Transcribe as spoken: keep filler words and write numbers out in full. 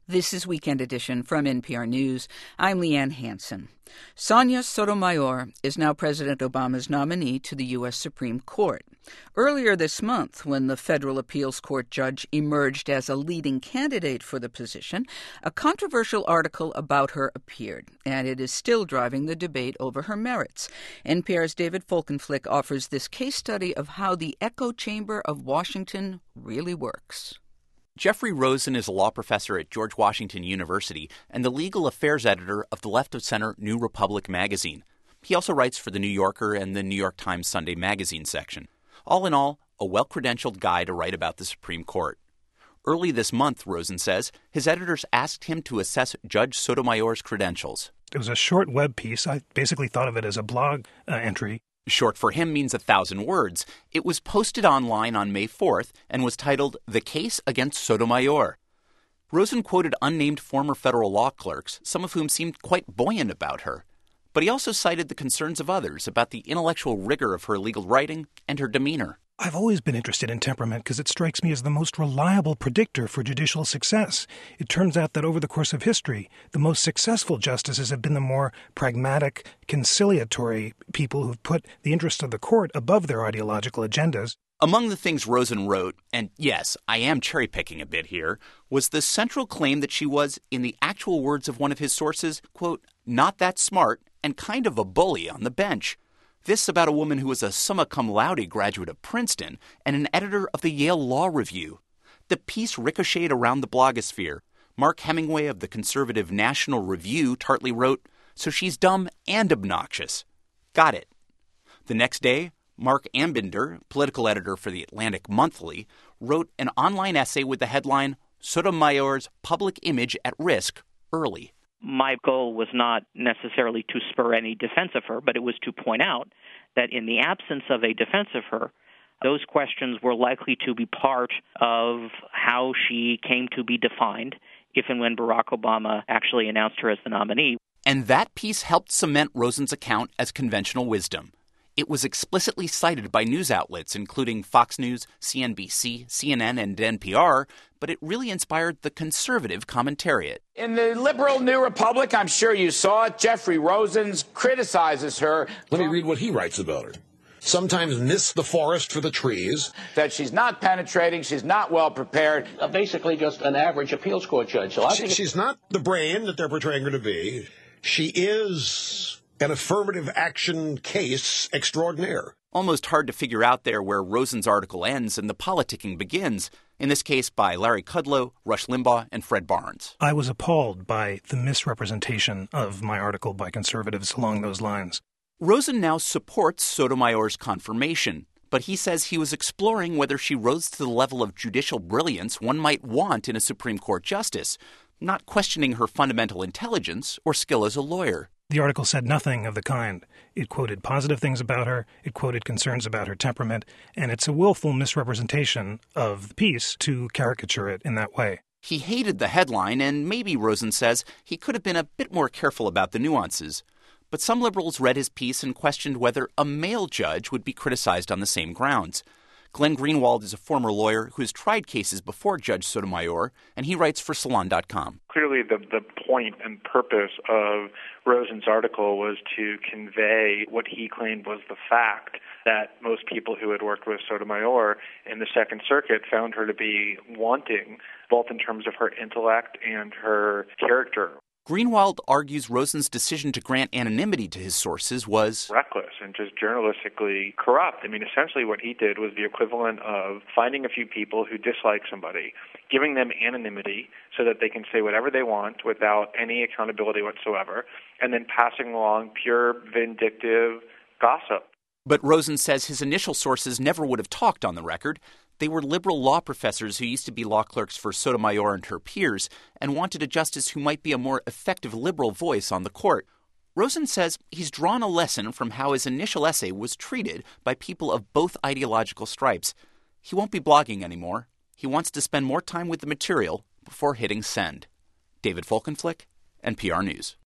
This is Weekend Edition from N P R News. I'm Leanne Hansen. Sonia Sotomayor is now President Obama's nominee to the U S Supreme Court. Earlier this month, when the federal appeals court judge emerged as a leading candidate for the position, a controversial article about her appeared, and it is still driving the debate over her merits. N P R's David Folkenflik offers this case study of how the echo chamber of Washington really works. Jeffrey Rosen is a law professor at George Washington University and the legal affairs editor of the Left of Center New Republic magazine. He also writes for The New Yorker and the New York Times Sunday magazine section. All in all, a well-credentialed guy to write about the Supreme Court. Early this month, Rosen says, his editors asked him to assess Judge Sotomayor's credentials. It was a short web piece. I basically thought of it as a blog uh, entry. Short for him means a thousand words. It was posted online on May fourth and was titled The Case Against Sotomayor. Rosen quoted unnamed former federal law clerks, some of whom seemed quite buoyant about her. But he also cited the concerns of others about the intellectual rigor of her legal writing and her demeanor. I've always been interested in temperament because it strikes me as the most reliable predictor for judicial success. It turns out that over the course of history, the most successful justices have been the more pragmatic, conciliatory people who've put the interests of the court above their ideological agendas. Among the things Rosen wrote, and yes, I am cherry-picking a bit here, was the central claim that she was, in the actual words of one of his sources, quote, not that smart and kind of a bully on the bench. This about a woman who was a summa cum laude graduate of Princeton and an editor of the Yale Law Review. The piece ricocheted around the blogosphere. Mark Hemingway of the conservative National Review tartly wrote, so she's dumb and obnoxious. Got it. The next day, Mark Ambinder, political editor for the Atlantic Monthly, wrote an online essay with the headline, Sotomayor's Public Image at Risk, Early. My goal was not necessarily to spur any defense of her, but it was to point out that in the absence of a defense of her, those questions were likely to be part of how she came to be defined if and when Barack Obama actually announced her as the nominee. And that piece helped cement Rosen's account as conventional wisdom. It was explicitly cited by news outlets, including Fox News, C N B C, C N N, and N P R, but it really inspired the conservative commentariat. In the liberal New Republic, I'm sure you saw it, Jeffrey Rosen criticizes her. Let me read what he writes about her. Sometimes miss the forest for the trees. That she's not penetrating, she's not well prepared. Uh, basically just an average appeals court judge. So I she, think she's not the brain that they're portraying her to be. She is an affirmative action case extraordinaire. Almost hard to figure out there where Rosen's article ends and the politicking begins, in this case by Larry Kudlow, Rush Limbaugh, and Fred Barnes. I was appalled by the misrepresentation of my article by conservatives along those lines. Rosen now supports Sotomayor's confirmation, but he says he was exploring whether she rose to the level of judicial brilliance one might want in a Supreme Court justice, not questioning her fundamental intelligence or skill as a lawyer. The article said nothing of the kind. It quoted positive things about her, it quoted concerns about her temperament, and it's a willful misrepresentation of the piece to caricature it in that way. He hated the headline, and maybe, Rosen says, he could have been a bit more careful about the nuances. But some liberals read his piece and questioned whether a male judge would be criticized on the same grounds. Glenn Greenwald is a former lawyer who has tried cases before Judge Sotomayor, and he writes for Salon dot com. Clearly, the, the point and purpose of Rosen's article was to convey what he claimed was the fact that most people who had worked with Sotomayor in the Second Circuit found her to be wanting, both in terms of her intellect and her character. Greenwald argues Rosen's decision to grant anonymity to his sources was reckless and just journalistically corrupt. I mean, essentially what he did was the equivalent of finding a few people who dislike somebody, giving them anonymity so that they can say whatever they want without any accountability whatsoever, and then passing along pure vindictive gossip. But Rosen says his initial sources never would have talked on the record. They were liberal law professors who used to be law clerks for Sotomayor and her peers and wanted a justice who might be a more effective liberal voice on the court. Rosen says he's drawn a lesson from how his initial essay was treated by people of both ideological stripes. He won't be blogging anymore. He wants to spend more time with the material before hitting send. David Folkenflik, N P R News.